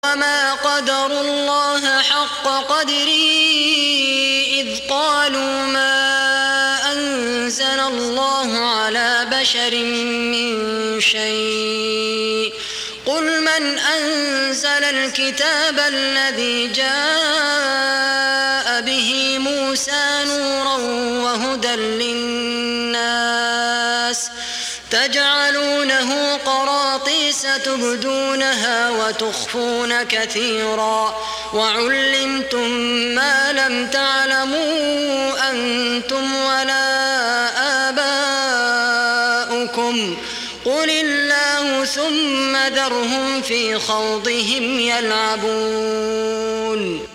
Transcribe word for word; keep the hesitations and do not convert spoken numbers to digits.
وما قدروا الله حق قدره إذ قالوا ما أنزل الله على بشر من شيء قل من أنزل الكتاب الذي جاء به موسى نورا وهدى للناس تجعلونه قراطيس تبدونها وتخفون كثيرا وعلمتم ما لم تعلموا أنتم ولا آباؤكم قل الله ثم ذرهم في خوضهم يلعبون.